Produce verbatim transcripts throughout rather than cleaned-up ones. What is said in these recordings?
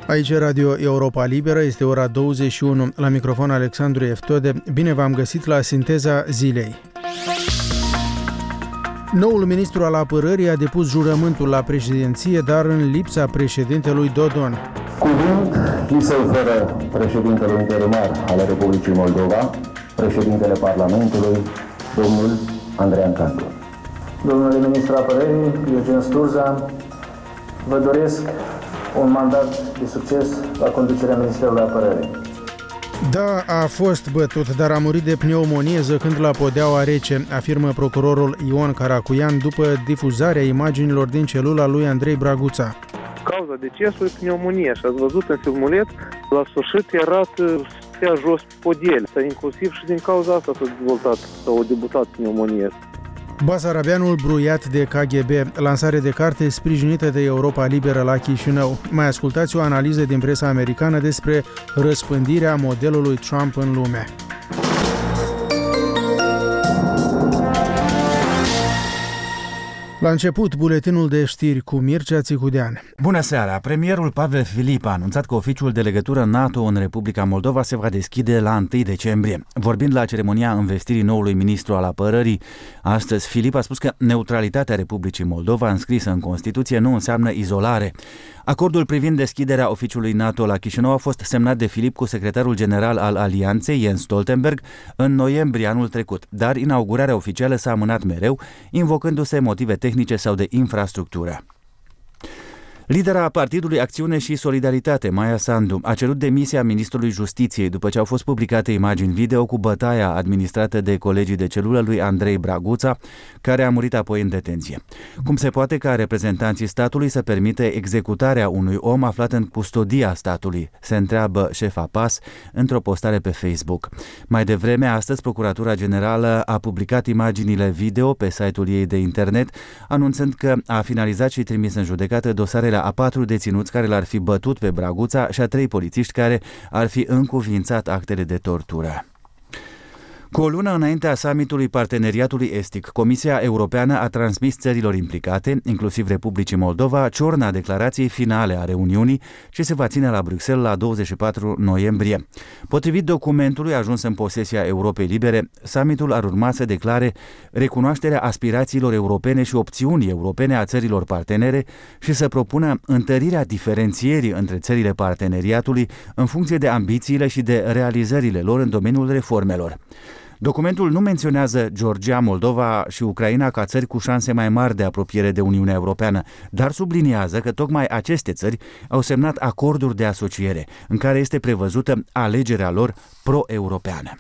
Aici Radio Europa Liberă, este ora douăzeci și unu, la microfon Alexandru Eftode. Bine v-am găsit la Sinteza Zilei. Noul ministru al apărării a depus jurământul la președinție, dar în lipsa președintelui Dodon. Cuvânt li se oferă președintelui interimar al Republicii Moldova, președintele Parlamentului, domnul Andreea Cantor. Domnule ministru al apărării, Eugen Sturza, vă doresc un mandat de succes la conducerea Ministerului Apărării. Da, a fost bătut, dar a murit de pneumonie zăcând la podeaua rece, afirmă procurorul Ion Caracuian după difuzarea imaginilor din celula lui Andrei Braguța. Cauza decesului e pneumonie și ați văzut în filmuleț, la sfârșit era să stea jos pe podel. Inclusiv și din cauza asta s-a dezvoltat sau a debutat pneumonie. Basarabeanul bruiat de K G B, lansare de carte sprijinită de Europa Liberă la Chișinău. Mai ascultați o analiză din presa americană despre răspândirea modelului Trump în lume. La început, buletinul de știri cu Mircea Țicudean. Bună seara! Premierul Pavel Filip a anunțat că oficiul de legătură NATO în Republica Moldova se va deschide la întâi decembrie. Vorbind la ceremonia învestirii noului ministru al apărării, astăzi Filip a spus că neutralitatea Republicii Moldova înscrisă în Constituție nu înseamnă izolare. Acordul privind deschiderea oficiului NATO la Chișinău a fost semnat de Filip cu secretarul general al Alianței, Jens Stoltenberg, în noiembrie anul trecut, dar inaugurarea oficială s-a amânat mereu, invocându-se motive tehnice sau de infrastructură. Lidera Partidului Acțiune și Solidaritate, Maia Sandu, a cerut demisia ministrului Justiției după ce au fost publicate imagini video cu bătaia administrată de colegii de celulă lui Andrei Braguța, care a murit apoi în detenție. Cum se poate ca reprezentanții statului să permite executarea unui om aflat în custodia statului, se întreabă șefa P A S într-o postare pe Facebook. Mai devreme, astăzi, Procuratura Generală a publicat imaginile video pe site-ul ei de internet, anunțând că a finalizat și trimis în judecată dosarele a patru deținuți care l-ar fi bătut pe Braguța și a trei polițiști care ar fi încuviințat actele de tortură. Cu o lună înaintea summitului Parteneriatului Estic, Comisia Europeană a transmis țărilor implicate, inclusiv Republicii Moldova, ciorna declarației finale a reuniunii ce se va ține la Bruxelles la douăzeci și patru noiembrie. Potrivit documentului ajuns în posesia Europei Libere, summitul ar urma să declare recunoașterea aspirațiilor europene și opțiunii europene a țărilor partenere și să propună întărirea diferențierii între țările parteneriatului în funcție de ambițiile și de realizările lor în domeniul reformelor. Documentul nu menționează Georgia, Moldova și Ucraina ca țări cu șanse mai mari de apropiere de Uniunea Europeană, dar subliniază că tocmai aceste țări au semnat acorduri de asociere, în care este prevăzută alegerea lor pro-europeană.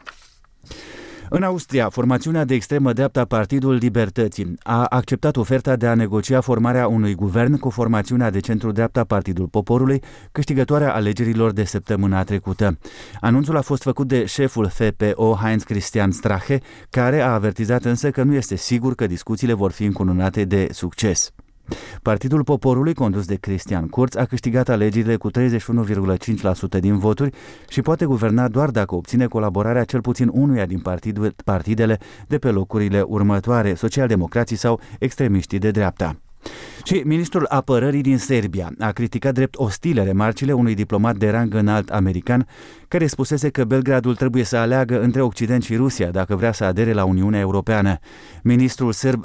În Austria, formațiunea de extremă dreapta Partidul Libertății a acceptat oferta de a negocia formarea unui guvern cu formațiunea de centru-dreapta Partidul Poporului, câștigătoarea alegerilor de săptămâna trecută. Anunțul a fost făcut de șeful F P O, Heinz Christian Strache, care a avertizat însă că nu este sigur că discuțiile vor fi încununate de succes. Partidul Poporului, condus de Christian Kurz, a câștigat alegerile cu treizeci și unu virgulă cinci la sută din voturi și poate guverna doar dacă obține colaborarea cel puțin unuia din partidul, partidele de pe locurile următoare, socialdemocrații sau extremiștii de dreapta. Și ministrul apărării din Serbia a criticat drept ostile remarcile unui diplomat de rang înalt american care spusese că Belgradul trebuie să aleagă între Occident și Rusia dacă vrea să adere la Uniunea Europeană. Ministrul sârb